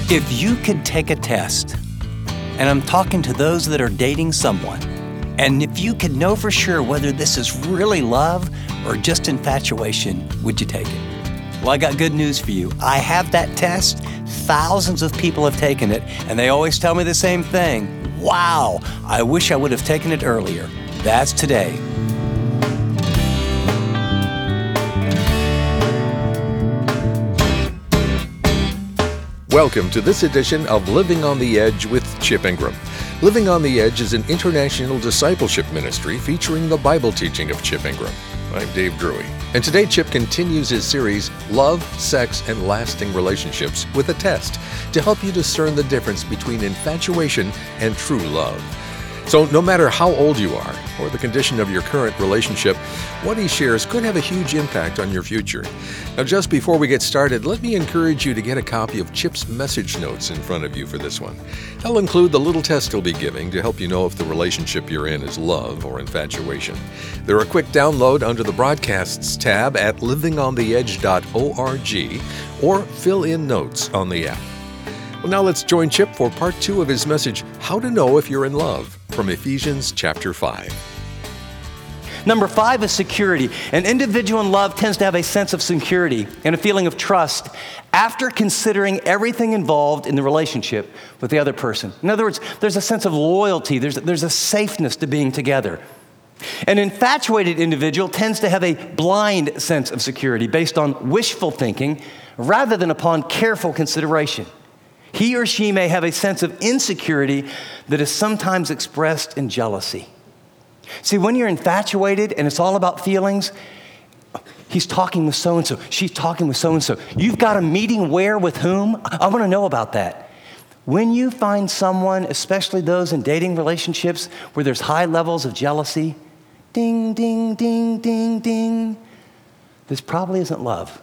If you could take a test, and I'm talking to those that are dating someone, and if you could know for sure whether this is really love or just infatuation, would you take it? Well, I got good news for you. I have that test. Thousands of people have taken it, and they always tell me the same thing. Wow, I wish I would have taken it earlier. That's today. Welcome to this edition of Living on the Edge with Chip Ingram. Living on the Edge is an international discipleship ministry featuring the Bible teaching of Chip Ingram. I'm Dave Drury, and today Chip continues his series, Love, Sex, and Lasting Relationships, with a test to help you discern the difference between infatuation and true love. So no matter how old you are or the condition of your current relationship, what he shares could have a huge impact on your future. Now, just before we get started, let me encourage you to get a copy of Chip's message notes in front of you for this one. They'll include the little test he'll be giving to help you know if the relationship you're in is love or infatuation. They're a quick download under the Broadcasts tab at livingontheedge.org or fill in notes on the app. Well, now let's join Chip for part 2 of his message, How to Know If You're in Love, from Ephesians chapter 5. Number 5 is security. An individual in love tends to have a sense of security and a feeling of trust after considering everything involved in the relationship with the other person. In other words, there's a sense of loyalty. There's a safeness to being together. An infatuated individual tends to have a blind sense of security based on wishful thinking rather than upon careful consideration. He or she may have a sense of insecurity that is sometimes expressed in jealousy. See, when you're infatuated and it's all about feelings, he's talking with so-and-so, she's talking with so-and-so. You've got a meeting where with whom? I want to know about that. When you find someone, especially those in dating relationships where there's high levels of jealousy, ding, ding, ding, ding, ding, this probably isn't love.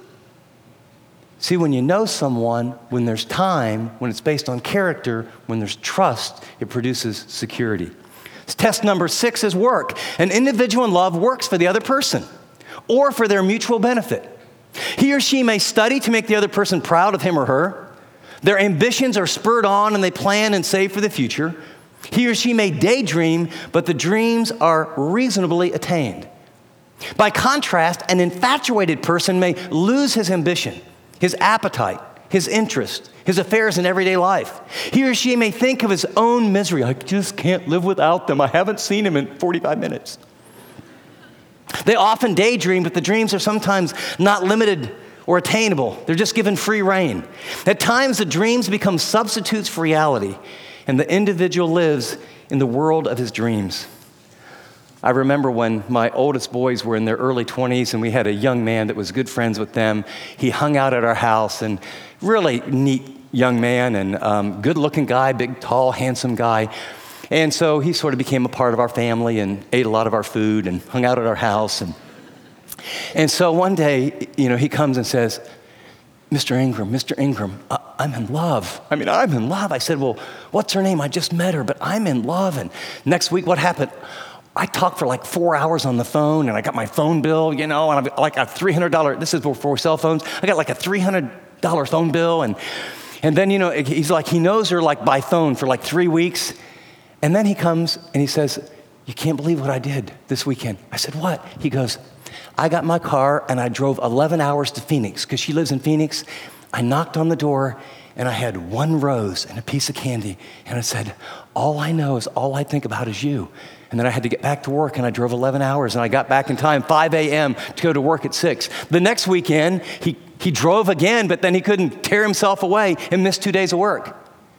See, when you know someone, when there's time, when it's based on character, when there's trust, it produces security. Test number 6 is work. An individual in love works for the other person or for their mutual benefit. He or she may study to make the other person proud of him or her. Their ambitions are spurred on and they plan and save for the future. He or she may daydream, but the dreams are reasonably attained. By contrast, an infatuated person may lose his ambition, his appetite, his interest, his affairs in everyday life. He or she may think of his own misery. I just can't live without them. I haven't seen him in 45 minutes. They often daydream, but the dreams are sometimes not limited or attainable. They're just given free rein. At times, the dreams become substitutes for reality, and the individual lives in the world of his dreams. I remember when my oldest boys were in their early 20s and we had a young man that was good friends with them. He hung out at our house, and really neat young man and good-looking guy, big, tall, handsome guy. And so he sort of became a part of our family and ate a lot of our food and hung out at our house. And so one day, he comes and says, Mr. Ingram, I'm in love. I'm in love. I said, well, what's her name? I just met her, but I'm in love. And next week, what happened? I talked for like 4 hours on the phone, and I got my phone bill, and I'm like a $300, this is before cell phones, I got like a $300 phone bill, and then, he's like, he knows her like by phone for like 3 weeks, and then he comes and he says, you can't believe what I did this weekend. I said, what? He goes, I got my car and I drove 11 hours to Phoenix, because she lives in Phoenix. I knocked on the door, and I had 1 rose and a piece of candy, and I said, all I know is all I think about is you. And then I had to get back to work, and I drove 11 hours, and I got back in time, 5 a.m. to go to work at 6. The next weekend, he drove again, but then he couldn't tear himself away and missed 2 days of work.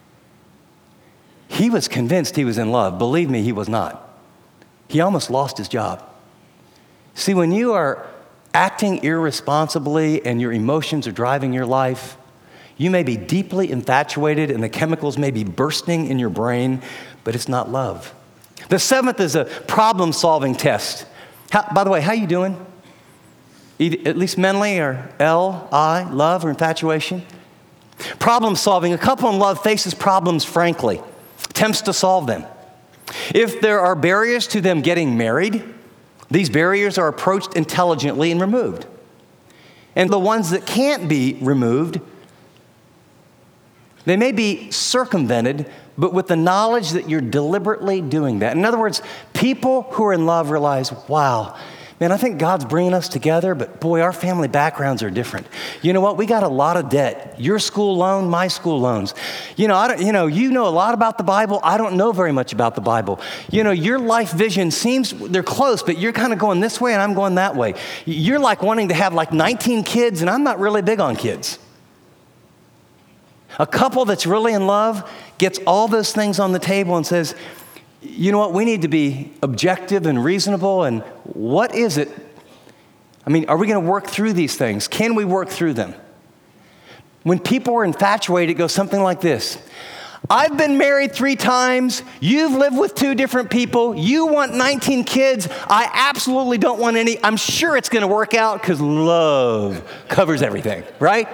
He was convinced he was in love. Believe me, he was not. He almost lost his job. See, when you are acting irresponsibly and your emotions are driving your life, you may be deeply infatuated and the chemicals may be bursting in your brain, but it's not love. The 7th is a problem-solving test. By the way, how you doing? At least mentally, or L-I, love or infatuation? Problem-solving. A couple in love faces problems frankly, attempts to solve them. If there are barriers to them getting married, these barriers are approached intelligently and removed. And the ones that can't be removed, They may be circumvented, but with the knowledge that you're deliberately doing that. In other words, people who are in love realize, wow, man, I think God's bringing us together, but boy, our family backgrounds are different. You know what? We got a lot of debt. Your school loan, my school loans. You know a lot about the Bible. I don't know very much about the Bible. You know, your life vision seems, they're close, but you're kind of going this way and I'm going that way. You're like wanting to have like 19 kids, and I'm not really big on kids. A couple that's really in love gets all those things on the table and says, you know what, we need to be objective and reasonable, and what is it? I mean, are we going to work through these things? Can we work through them? When people are infatuated, it goes something like this. I've been married 3 times. You've lived with 2 different people. You want 19 kids. I absolutely don't want any. I'm sure it's going to work out because love covers everything, right?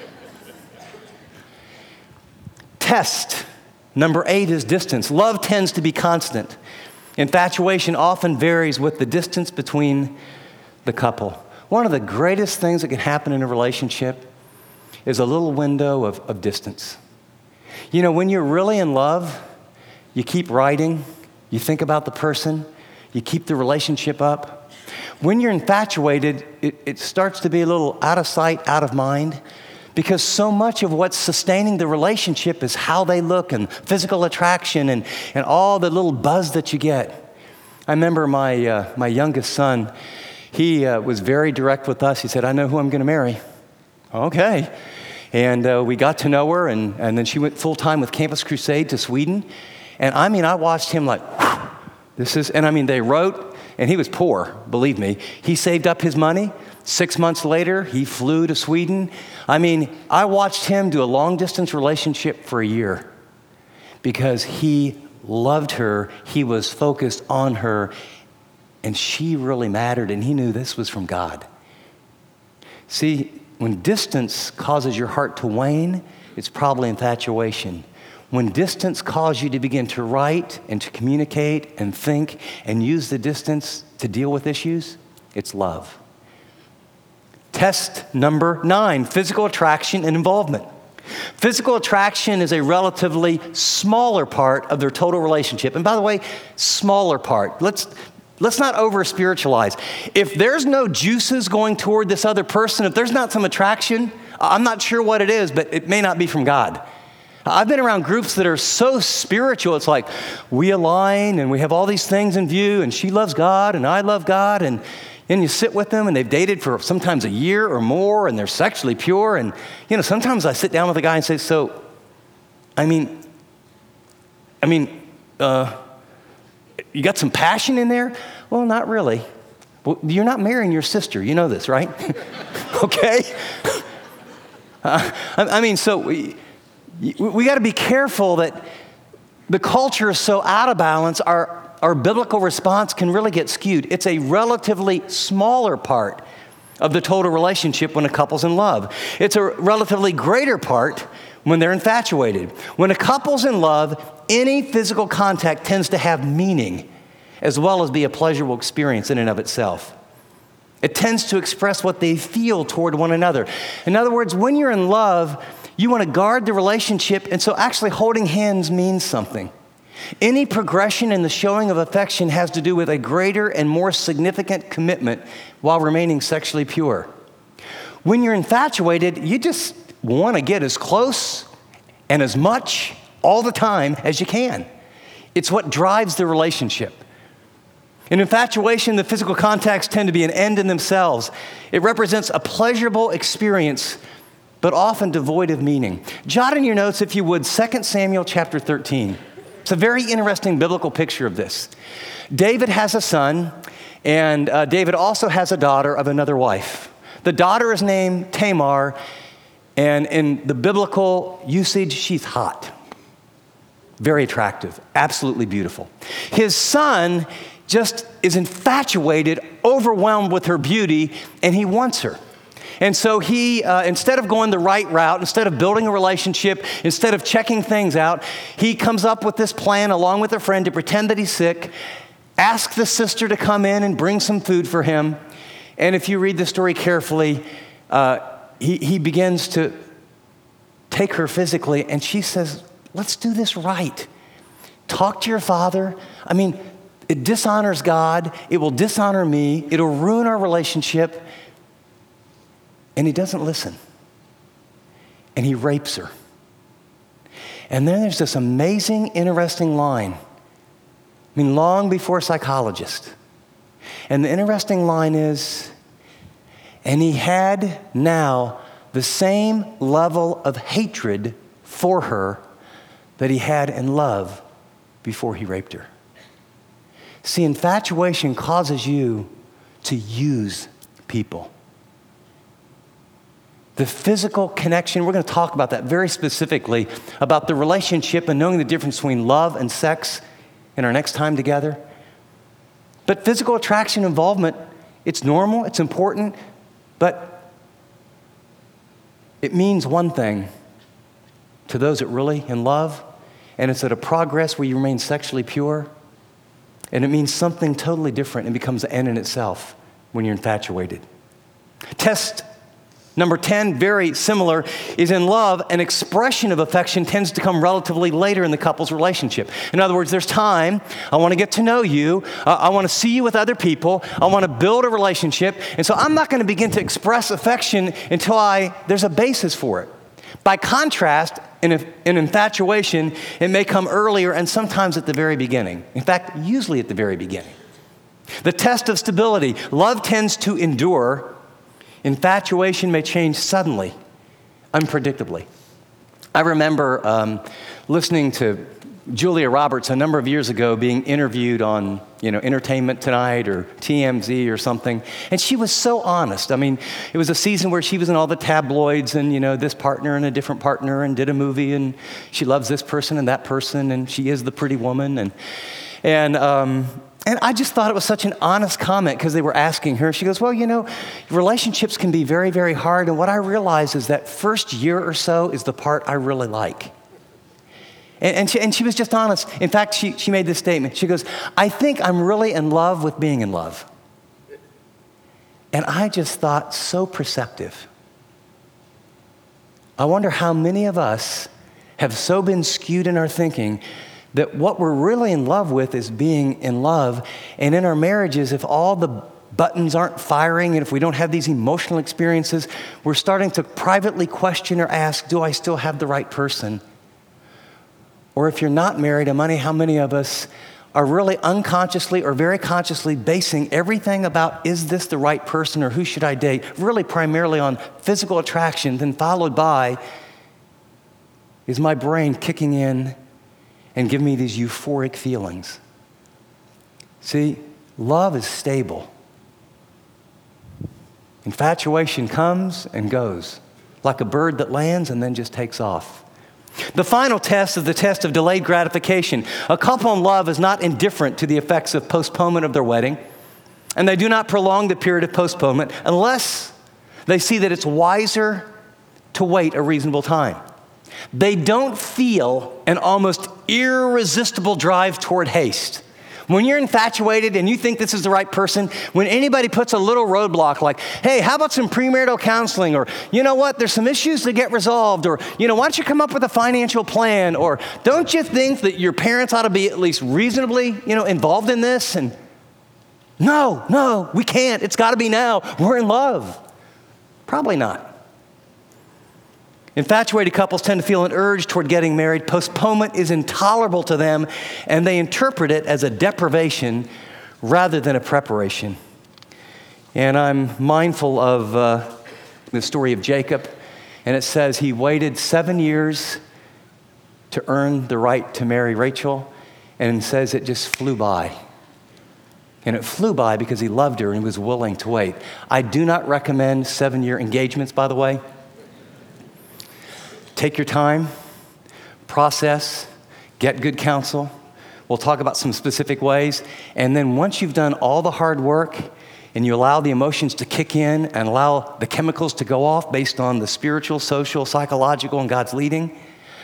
Test. Number 8 is distance. Love tends to be constant. Infatuation often varies with the distance between the couple. One of the greatest things that can happen in a relationship is a little window of distance. You know, when you're really in love, you keep writing, you think about the person, you keep the relationship up. When you're infatuated, it starts to be a little out of sight, out of mind. Because so much of what's sustaining the relationship is how they look and physical attraction and all the little buzz that you get. I remember my youngest son, he was very direct with us. He said, I know who I'm going to marry. Okay. And we got to know her, and then she went full-time with Campus Crusade to Sweden. And I mean, I watched him like, they wrote, and he was poor, believe me. He saved up his money. 6 months later, he flew to Sweden. I mean, I watched him do a long-distance relationship for a year because he loved her, he was focused on her, and she really mattered, and he knew this was from God. See, when distance causes your heart to wane, it's probably infatuation. When distance causes you to begin to write and to communicate and think and use the distance to deal with issues, it's love. Test number 9, physical attraction and involvement. Physical attraction is a relatively smaller part of their total relationship. And by the way, smaller part. Let's not over-spiritualize. If there's no juices going toward this other person, if there's not some attraction, I'm not sure what it is, but it may not be from God. I've been around groups that are so spiritual, it's like we align and we have all these things in view, and she loves God and I love God, and you sit with them and they've dated for sometimes a year or more and they're sexually pure. And, sometimes I sit down with a guy and say, you got some passion in there? Well, not really. Well, you're not marrying your sister. You know this, right? Okay? We got to be careful that the culture is so out of balance, our biblical response can really get skewed. It's a relatively smaller part of the total relationship when a couple's in love. It's a relatively greater part when they're infatuated. When a couple's in love, any physical contact tends to have meaning as well as be a pleasurable experience in and of itself. It tends to express what they feel toward one another. In other words, when you're in love, you want to guard the relationship, and so actually holding hands means something. Any progression in the showing of affection has to do with a greater and more significant commitment while remaining sexually pure. When you're infatuated, you just want to get as close and as much all the time as you can. It's what drives the relationship. In infatuation, the physical contacts tend to be an end in themselves. It represents a pleasurable experience, but often devoid of meaning. Jot in your notes, if you would, 2 Samuel chapter 13. It's a very interesting biblical picture of this. David has a son, and David also has a daughter of another wife. The daughter is named Tamar, and in the biblical usage, she's hot. Very attractive, absolutely beautiful. His son just is infatuated, overwhelmed with her beauty, and he wants her. And so he, instead of going the right route, instead of building a relationship, instead of checking things out, he comes up with this plan along with a friend to pretend that he's sick, ask the sister to come in and bring some food for him. And if you read the story carefully, he begins to take her physically, and she says, let's do this right. Talk to your father. I mean, it dishonors God. It will dishonor me. It'll ruin our relationship. And he doesn't listen. And he rapes her. And then there's this amazing, interesting line. I mean, long before psychologist. And the interesting line is, and he had now the same level of hatred for her that he had in love before he raped her. See, infatuation causes you to use people. The physical connection, we're going to talk about that very specifically, about the relationship and knowing the difference between love and sex in our next time together. But physical attraction involvement, it's normal, it's important, but it means one thing to those that really in love, and it's at a progress where you remain sexually pure, and it means something totally different and becomes an end in itself when you're infatuated. Test number 10, very similar, is in love, an expression of affection tends to come relatively later in the couple's relationship. In other words, there's time. I want to get to know you. I want to see you with other people. I want to build a relationship. And so I'm not going to begin to express affection until there's a basis for it. By contrast, in infatuation, it may come earlier and sometimes at the very beginning. In fact, usually at the very beginning. The test of stability. Love tends to endure. Infatuation may change suddenly, unpredictably. I remember listening to Julia Roberts a number of years ago being interviewed on, Entertainment Tonight or TMZ or something, and she was so honest. I mean, it was a season where she was in all the tabloids and, this partner and a different partner and did a movie, and she loves this person and that person, and she is the pretty woman, And I just thought it was such an honest comment because they were asking her. She goes, well, relationships can be very, very hard. And what I realized is that first year or so is the part I really like. And she was just honest. In fact, she made this statement. She goes, I think I'm really in love with being in love. And I just thought, so perceptive. I wonder how many of us have so been skewed in our thinking that what we're really in love with is being in love. And in our marriages, if all the buttons aren't firing and if we don't have these emotional experiences, we're starting to privately question or ask, do I still have the right person? Or if you're not married, I'm wondering how many of us are really unconsciously or very consciously basing everything about, is this the right person or who should I date, really primarily on physical attraction, then followed by, is my brain kicking in and give me these euphoric feelings. See, love is stable. Infatuation comes and goes, like a bird that lands and then just takes off. The final test is the test of delayed gratification. A couple in love is not indifferent to the effects of postponement of their wedding, and they do not prolong the period of postponement unless they see that it's wiser to wait a reasonable time. They don't feel an almost irresistible drive toward haste. When you're infatuated and you think this is the right person, when anybody puts a little roadblock like, hey, how about some premarital counseling? Or, you know what, there's some issues to get resolved. Or, why don't you come up with a financial plan? Or, don't you think that your parents ought to be at least reasonably, involved in this? And no, we can't. It's got to be now. We're in love. Probably not. Infatuated couples tend to feel an urge toward getting married. Postponement is intolerable to them, and they interpret it as a deprivation rather than a preparation. And I'm mindful of the story of Jacob, and it says he waited 7 years to earn the right to marry Rachel, and it says it just flew by. And it flew by because he loved her and was willing to wait. I do not recommend 7-year engagements, by the way. Take your time, process, get good counsel. We'll talk about some specific ways. And then once you've done all the hard work and you allow the emotions to kick in and allow the chemicals to go off based on the spiritual, social, psychological, and God's leading,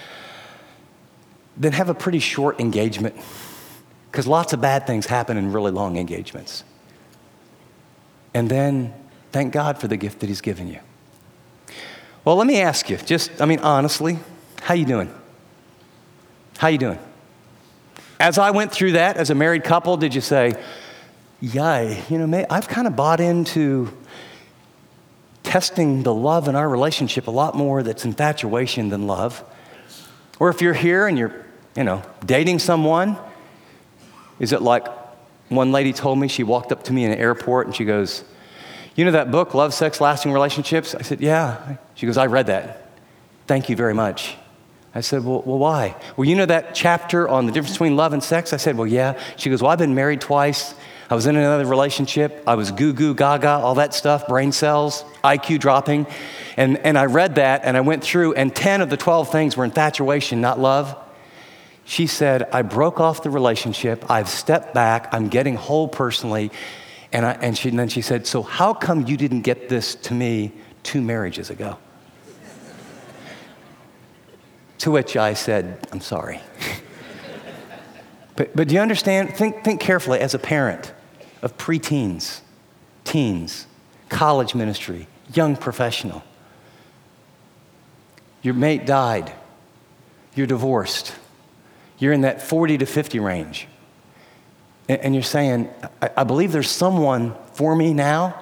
then have a pretty short engagement, because lots of bad things happen in really long engagements. And then thank God for the gift that He's given you. Well, let me ask you, honestly, how you doing? How you doing? As I went through that as a married couple, did you say, yeah, I've kind of bought into testing the love in our relationship a lot more that's infatuation than love? Or if you're here and you're, dating someone, is it like one lady told me, she walked up to me in an airport and she goes, you know that book, Love, Sex, Lasting Relationships? I said, yeah. She goes, I read that. Thank you very much. I said, well, why? Well, you know that chapter on the difference between love and sex? I said, well, yeah. She goes, well, I've been married twice. I was in another relationship. I was goo goo gaga, all that stuff, brain cells, IQ dropping. And I read that and I went through and 10 of the 12 things were infatuation, not love. She said, I broke off the relationship. I've stepped back. I'm getting whole personally. And then she said, so how come you didn't get this to me 2 marriages ago? To which I said, I'm sorry. But do you understand? Think carefully as a parent of preteens, teens, college ministry, young professional. Your mate died. You're divorced. You're in that 40 to 50 range. And you're saying, I believe there's someone for me now.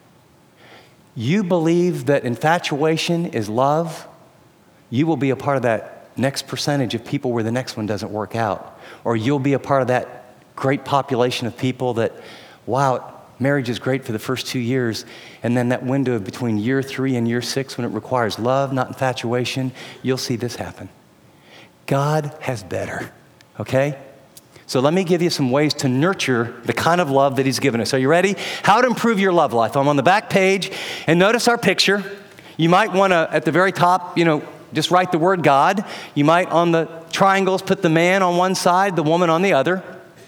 You believe that infatuation is love. You will be a part of that next percentage of people where the next one doesn't work out. Or you'll be a part of that great population of people that, wow, marriage is great for the first 2 years, and then that window between year 3 and year 6 when it requires love, not infatuation, you'll see this happen. God has better, okay? So let me give you some ways to nurture the kind of love that He's given us. Are you ready? How to improve your love life. I'm on the back page, and notice our picture. You might want to, at the very top, just write the word God. You might, on the triangles, put the man on one side, the woman on the other.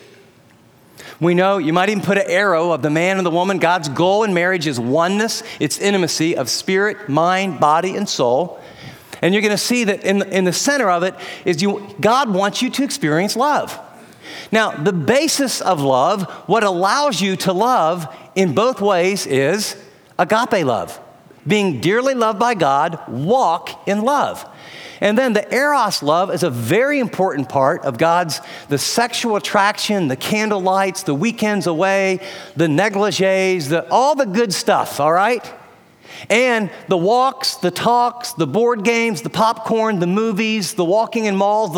We know you might even put an arrow of the man and the woman. God's goal in marriage is oneness. It's intimacy of spirit, mind, body, and soul. And you're going to see that in the center of it is God wants you to experience love. Now, the basis of love, what allows you to love in both ways is agape love. Being dearly loved by God, walk in love. And then the eros love is a very important part of the sexual attraction, the candle lights, the weekends away, the negligees, all the good stuff, all right? And the walks, the talks, the board games, the popcorn, the movies, the walking in malls,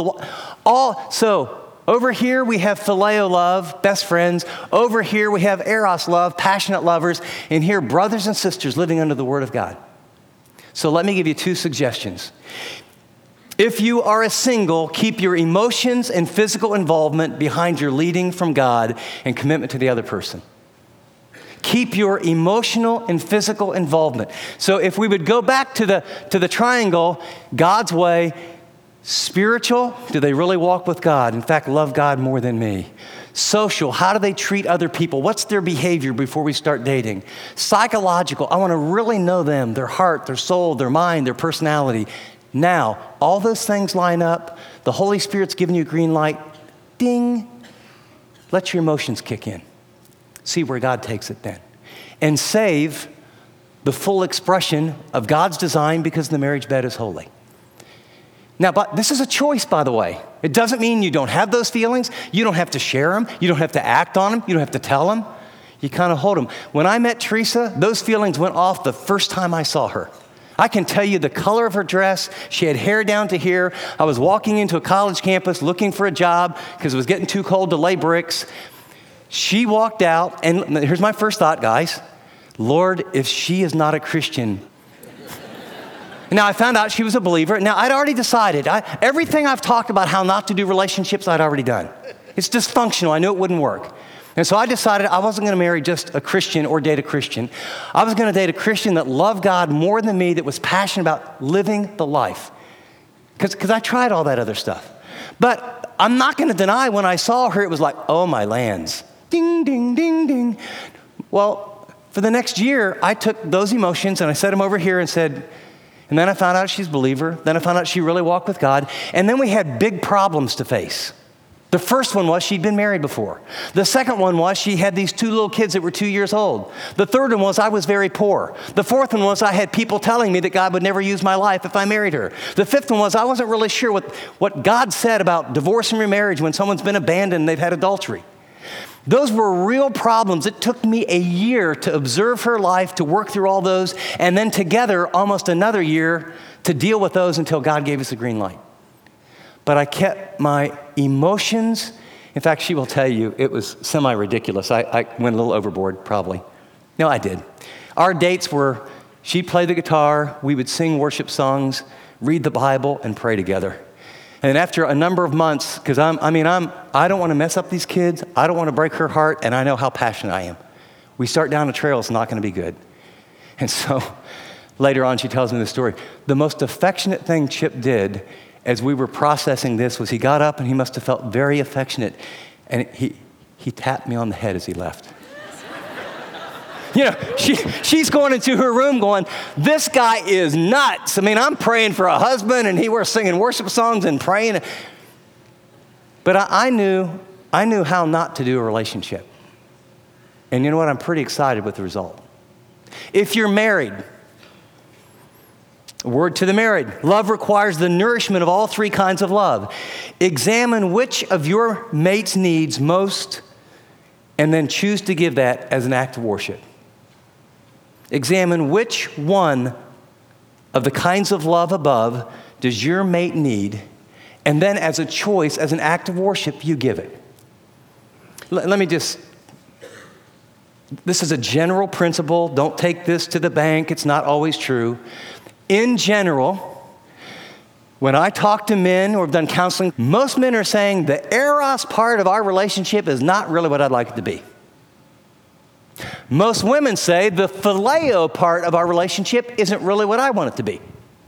So over here we have phileo love, best friends. Over here we have eros love, passionate lovers. And here, brothers and sisters living under the Word of God. So let me give you 2 suggestions. If you are a single, keep your emotions and physical involvement behind your leading from God and commitment to the other person. Keep your emotional and physical involvement. So if we would go back to the triangle, God's way, spiritual, do they really walk with God? In fact, love God more than me. Social, how do they treat other people? What's their behavior before we start dating? Psychological, I want to really know them, their heart, their soul, their mind, their personality. Now, all those things line up. The Holy Spirit's giving you a green light. Ding. Let your emotions kick in. See where God takes it then. And save the full expression of God's design because the marriage bed is holy. Now, but this is a choice, by the way. It doesn't mean you don't have those feelings. You don't have to share them. You don't have to act on them. You don't have to tell them. You kind of hold them. When I met Teresa, those feelings went off the first time I saw her. I can tell you the color of her dress. She had hair down to here. I was walking into a college campus looking for a job because it was getting too cold to lay bricks. She walked out, and here's my first thought, guys. Lord, if she is not a Christian. Now, I found out she was a believer. Now, I'd already decided. Everything I've talked about how not to do relationships, I'd already done. It's dysfunctional. I knew it wouldn't work. And so I decided I wasn't going to marry just a Christian or date a Christian. I was going to date a Christian that loved God more than me, that was passionate about living the life. Because I tried all that other stuff. But I'm not going to deny when I saw her, it was like, oh, my lands. Ding, ding, ding, ding. Well, for the next year, I took those emotions and I set them over here and said, and then I found out she's a believer. Then I found out she really walked with God. And then we had big problems to face. The first one was she'd been married before. The second one was she had these 2 little kids that were 2 years old. The third one was I was very poor. The fourth one was I had people telling me that God would never use my life if I married her. The fifth one was I wasn't really sure what God said about divorce and remarriage when someone's been abandoned and they've had adultery. Those were real problems. It took me a year to observe her life, to work through all those, and then together almost another year to deal with those until God gave us a green light. But I kept my emotions. In fact, she will tell you it was semi-ridiculous. I went a little overboard, probably. No, I did. Our dates were, she'd play the guitar, we would sing worship songs, read the Bible, and pray together. And after a number of months, because I don't want to mess up these kids, I don't want to break her heart, and I know how passionate I am. We start down a trail, it's not going to be good. And so later on, she tells me the story. The most affectionate thing Chip did as we were processing this was he got up and he must have felt very affectionate, and he tapped me on the head as he left. You know, she's going into her room going, this guy is nuts. I'm praying for a husband and we're singing worship songs and praying. But I knew how not to do a relationship. And you know what? I'm pretty excited with the result. If you're married, a word to the married, love requires the nourishment of all 3 kinds of love. Examine which of your mate's needs most and then choose to give that as an act of worship. Examine which one of the kinds of love above does your mate need, and then as a choice, as an act of worship, you give it. Let me just, this is a general principle. Don't take this to the bank. It's not always true. In general, when I talk to men or have done counseling, most men are saying the eros part of our relationship is not really what I'd like it to be. Most women say the phileo part of our relationship isn't really what I want it to be.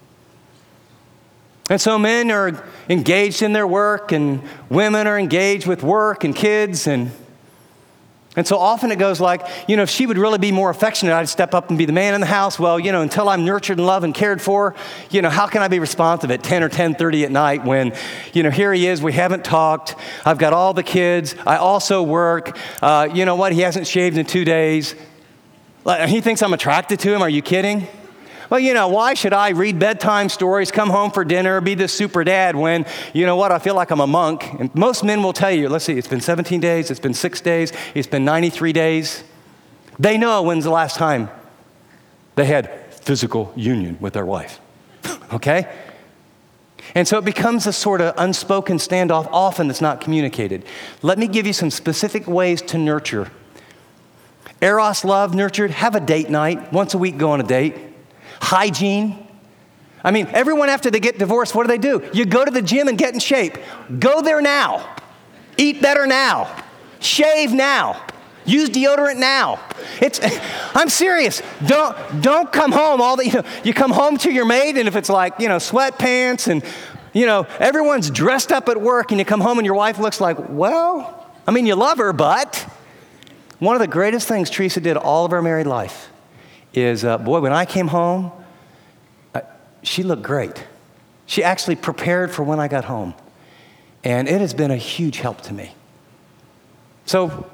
And so men are engaged in their work, and women are engaged with work and kids, and so often it goes like, if she would really be more affectionate, I'd step up and be the man in the house. Well, until I'm nurtured and loved and cared for, how can I be responsive at 10 or 10:30 at night when, here he is, we haven't talked, I've got all the kids, I also work, you know what, he hasn't shaved in 2 days. He thinks I'm attracted to him, are you kidding? Well, why should I read bedtime stories, come home for dinner, be this super dad when, I feel like I'm a monk? And most men will tell you, let's see, it's been 17 days, it's been 6 days, it's been 93 days. They know when's the last time they had physical union with their wife, okay? And so it becomes a sort of unspoken standoff, often that's not communicated. Let me give you some specific ways to nurture. Eros love, nurtured, have a date night, once a week go on a date. Hygiene. Everyone after they get divorced, what do? You go to the gym and get in shape. Go there now. Eat better now. Shave now. Use deodorant now. I'm serious. Don't come home you come home to your mate, and if it's like, sweatpants and, everyone's dressed up at work, and you come home and your wife looks like, well, you love her, but one of the greatest things Teresa did all of our married life is, when I came home, she looked great. She actually prepared for when I got home. And it has been a huge help to me. So,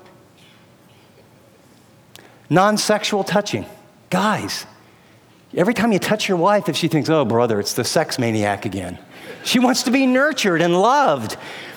non-sexual touching. Guys, every time you touch your wife, if she thinks, oh, brother, it's the sex maniac again. She wants to be nurtured and loved.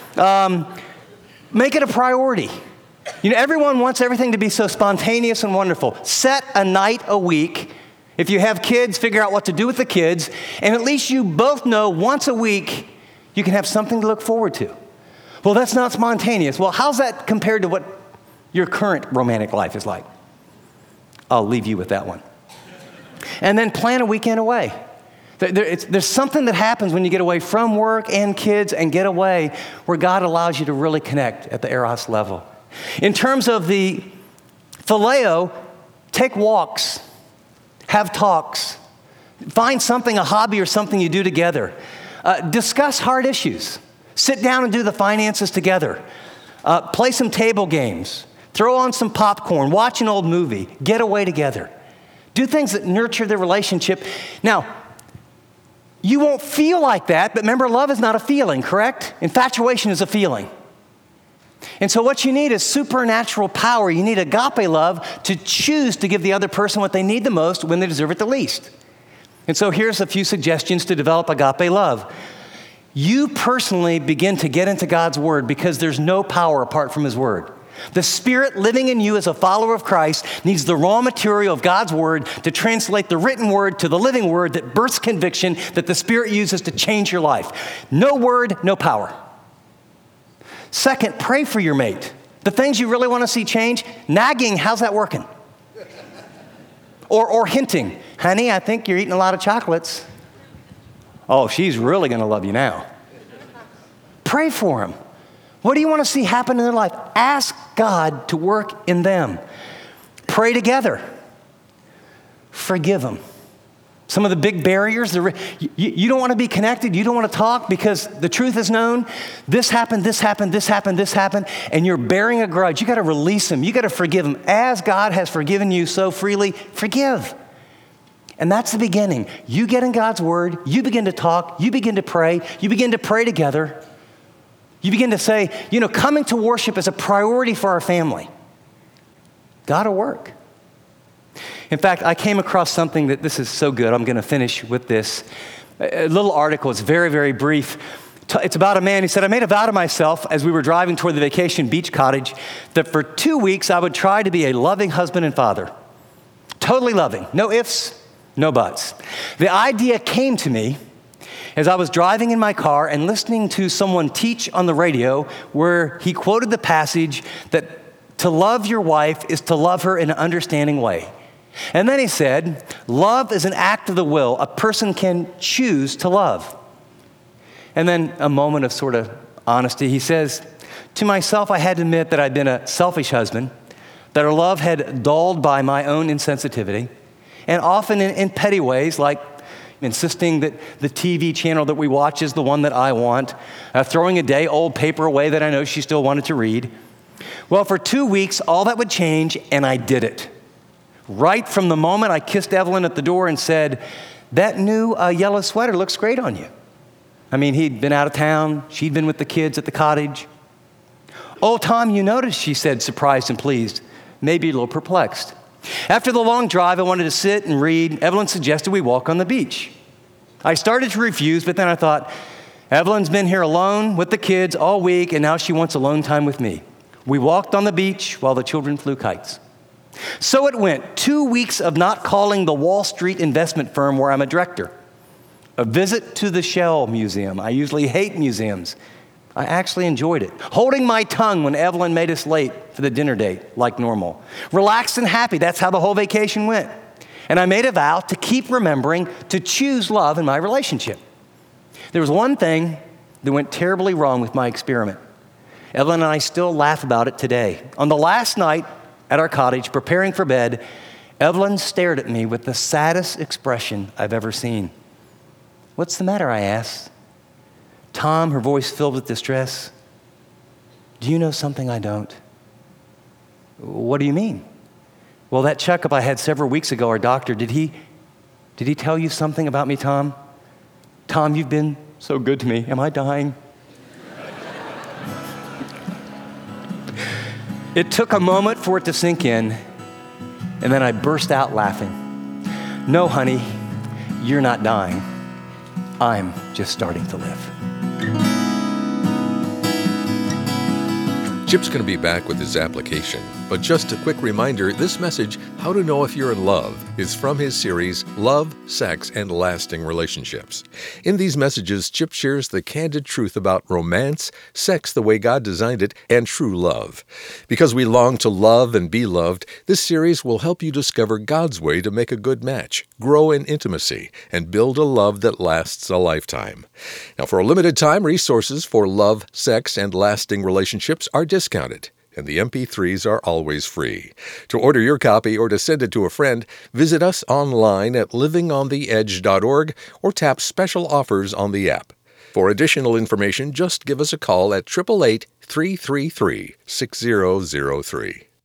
Make it a priority. Everyone wants everything to be so spontaneous and wonderful. Set a night a week. If you have kids, figure out what to do with the kids. And at least you both know once a week you can have something to look forward to. Well, that's not spontaneous. Well, how's that compared to what your current romantic life is like? I'll leave you with that one. And then plan a weekend away. There's something that happens when you get away from work and kids and get away where God allows you to really connect at the eros level. In terms of the phileo, take walks, have talks, find something, a hobby or something you do together. Discuss hard issues. Sit down and do the finances together. Play some table games. Throw on some popcorn. Watch an old movie. Get away together. Do things that nurture the relationship. Now, you won't feel like that, but remember, love is not a feeling, correct? Infatuation is a feeling. And so what you need is supernatural power. You need agape love to choose to give the other person what they need the most when they deserve it the least. And so here's a few suggestions to develop agape love. You personally begin to get into God's word because there's no power apart from his word. The Spirit living in you as a follower of Christ needs the raw material of God's word to translate the written word to the living word that births conviction that the Spirit uses to change your life. No word, no power. Second, pray for your mate. The things you really want to see change, nagging, how's that working? Or hinting, honey, I think you're eating a lot of chocolates. Oh, she's really going to love you now. Pray for them. What do you want to see happen in their life? Ask God to work in them. Pray together. Forgive them. Some of the big barriers, you don't want to be connected, you don't want to talk because the truth is known. This happened, this happened, this happened, this happened, and you're bearing a grudge. You got to release them. You got to forgive them. As God has forgiven you so freely, forgive. And that's the beginning. You get in God's word, you begin to talk, you begin to pray together. You begin to say, coming to worship is a priority for our family. Gotta work. In fact, I came across something that this is so good. I'm going to finish with this. A little article. It's very, very brief. It's about a man. He said, I made a vow to myself as we were driving toward the vacation beach cottage that for 2 weeks I would try to be a loving husband and father. Totally loving. No ifs, no buts. The idea came to me as I was driving in my car and listening to someone teach on the radio where he quoted the passage that to love your wife is to love her in an understanding way. And then he said, love is an act of the will. A person can choose to love. And then a moment of sort of honesty. He says, to myself, I had to admit that I'd been a selfish husband, that our love had dulled by my own insensitivity, and often in petty ways like insisting that the TV channel that we watch is the one that I want, throwing a day-old paper away that I know she still wanted to read. Well, for 2 weeks, all that would change, and I did it. Right from the moment I kissed Evelyn at the door and said, that new yellow sweater looks great on you. I mean, he'd been out of town. She'd been with the kids at the cottage. Oh, Tom, you noticed, she said, surprised and pleased, maybe a little perplexed. After the long drive, I wanted to sit and read. Evelyn suggested we walk on the beach. I started to refuse, but then I thought, Evelyn's been here alone with the kids all week, and now she wants alone time with me. We walked on the beach while the children flew kites. So it went, 2 weeks of not calling the Wall Street investment firm where I'm a director. A visit to the Shell Museum. I usually hate museums. I actually enjoyed it. Holding my tongue when Evelyn made us late for the dinner date, like normal. Relaxed and happy, that's how the whole vacation went. And I made a vow to keep remembering to choose love in my relationship. There was one thing that went terribly wrong with my experiment. Evelyn and I still laugh about it today. On the last night at our cottage, preparing for bed, Evelyn stared at me with the saddest expression I've ever seen. What's the matter, I asked. Tom, her voice filled with distress. Do you know something I don't? What do you mean? Well, that checkup I had several weeks ago, our doctor, did he tell you something about me, Tom? Tom, you've been so good to me. Am I dying? It took a moment for it to sink in, and then I burst out laughing. No, honey, you're not dying. I'm just starting to live. Chip's going to be back with his application, but just a quick reminder, this message, How to Know If You're in Love, is from his series, Love, Sex, and Lasting Relationships. In these messages, Chip shares the candid truth about romance, sex the way God designed it, and true love. Because we long to love and be loved, this series will help you discover God's way to make a good match, grow in intimacy, and build a love that lasts a lifetime. Now, for a limited time, resources for love, sex, and lasting relationships are discounted, and the MP3s are always free. To order your copy or to send it to a friend, visit us online at livingontheedge.org or tap special offers on the app. For additional information, just give us a call at 888-333-6003.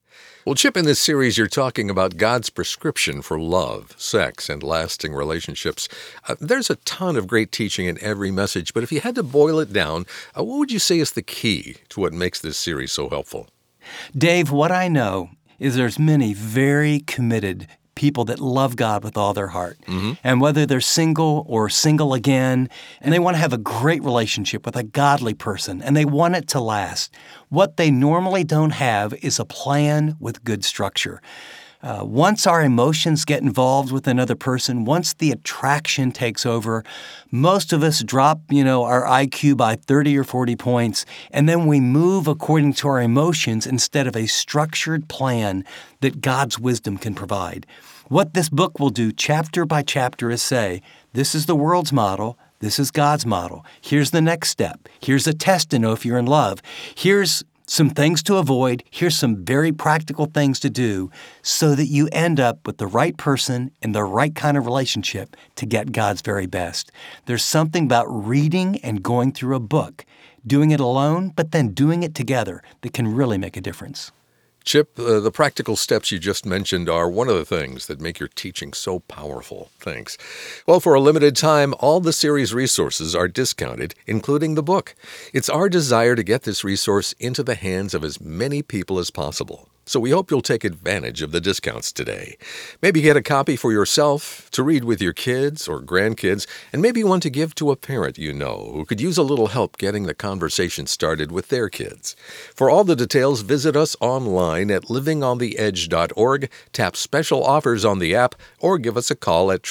Well, Chip, in this series, you're talking about God's prescription for love, sex, and lasting relationships. There's a ton of great teaching in every message, but if you had to boil it down, what would you say is the key to what makes this series so helpful? Dave, what I know is there's many very committed people that love God with all their heart. And whether they're single or single again, and they want to have a great relationship with a godly person, and they want it to last, what they normally don't have is a plan with good structure. Once our emotions get involved with another person, once the attraction takes over, most of us drop, our IQ by 30 or 40 points, and then we move according to our emotions instead of a structured plan that God's wisdom can provide. What this book will do chapter by chapter is say, this is the world's model, this is God's model. Here's the next step. Here's a test to know if you're in love. Here's some things to avoid. Here's some very practical things to do so that you end up with the right person and the right kind of relationship to get God's very best. There's something about reading and going through a book, doing it alone, but then doing it together that can really make a difference. Chip, the practical steps you just mentioned are one of the things that make your teaching so powerful. Thanks. Well, for a limited time, all the series resources are discounted, including the book. It's our desire to get this resource into the hands of as many people as possible. So we hope you'll take advantage of the discounts today. Maybe get a copy for yourself, to read with your kids or grandkids, and maybe one to give to a parent you know who could use a little help getting the conversation started with their kids. For all the details, visit us online at livingontheedge.org, tap special offers on the app, or give us a call at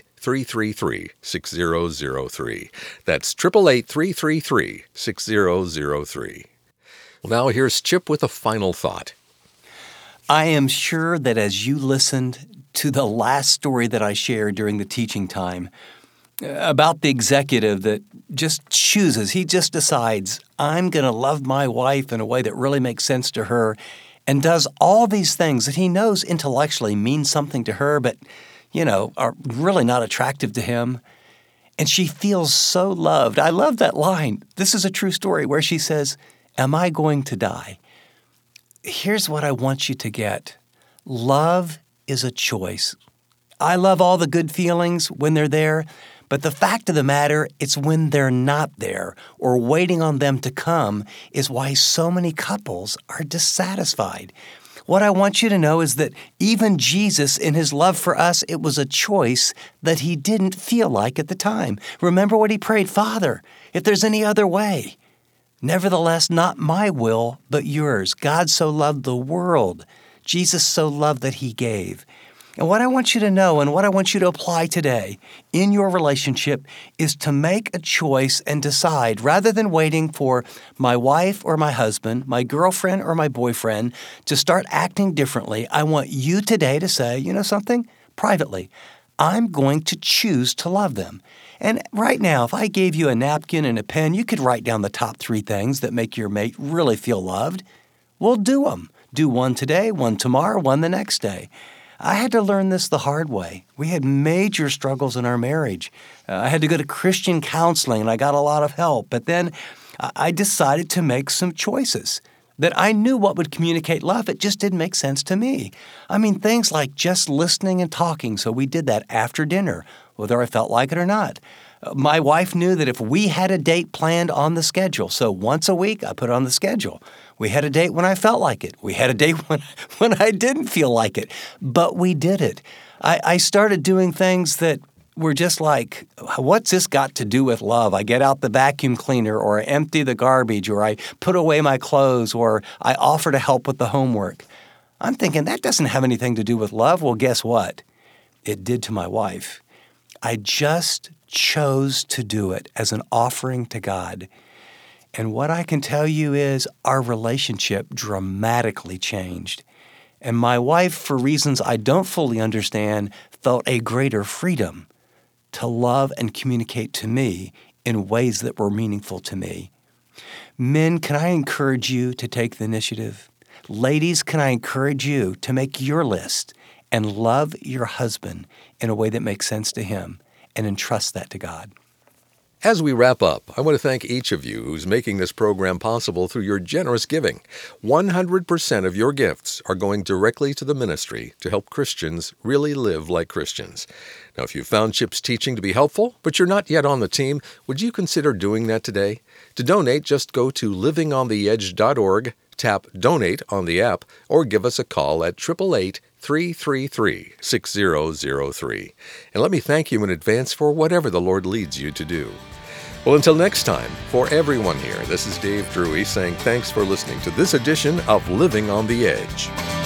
888-333-6003. That's 888-333-6003. Well, now here's Chip with a final thought. I am sure that as you listened to the last story that I shared during the teaching time about the executive that just chooses, he just decides, I'm going to love my wife in a way that really makes sense to her, and does all these things that he knows intellectually mean something to her, but, are really not attractive to him. And she feels so loved. I love that line. This is a true story where she says, am I going to die? Here's what I want you to get. Love is a choice. I love all the good feelings when they're there, but the fact of the matter, it's when they're not there or waiting on them to come is why so many couples are dissatisfied. What I want you to know is that even Jesus, in his love for us, it was a choice that he didn't feel like at the time. Remember what he prayed, Father, if there's any other way. Nevertheless, not my will, but yours. God so loved the world. Jesus so loved that he gave. And what I want you to know and what I want you to apply today in your relationship is to make a choice and decide, rather than waiting for my wife or my husband, my girlfriend or my boyfriend to start acting differently. I want you today to say, you know something? Privately, I'm going to choose to love them. And right now, if I gave you a napkin and a pen, you could write down the top 3 things that make your mate really feel loved. We'll do them. Do one today, one tomorrow, one the next day. I had to learn this the hard way. We had major struggles in our marriage. I had to go to Christian counseling, and I got a lot of help. But then I decided to make some choices that I knew what would communicate love. It just didn't make sense to me. I mean, things like just listening and talking. So we did that after dinner, whether I felt like it or not. My wife knew that if we had a date planned on the schedule, so once a week I put it on the schedule. We had a date when I felt like it. We had a date when I didn't feel like it. But we did it. I started doing things that were just like, what's this got to do with love? I get out the vacuum cleaner, or I empty the garbage, or I put away my clothes, or I offer to help with the homework. I'm thinking that doesn't have anything to do with love. Well, guess what? It did to my wife. I just chose to do it as an offering to God. And what I can tell you is our relationship dramatically changed. And my wife, for reasons I don't fully understand, felt a greater freedom to love and communicate to me in ways that were meaningful to me. Men, can I encourage you to take the initiative? Ladies, can I encourage you to make your list and love your husband in a way that makes sense to him and entrust that to God? As we wrap up, I want to thank each of you who's making this program possible through your generous giving. 100% of your gifts are going directly to the ministry to help Christians really live like Christians. Now, if you found Chip's teaching to be helpful, but you're not yet on the team, would you consider doing that today? To donate, just go to livingontheedge.org, tap Donate on the app, or give us a call at 888-333-6003. And let me thank you in advance for whatever the Lord leads you to do. Well, until next time, for everyone here, this is Dave Drury saying thanks for listening to this edition of Living on the Edge.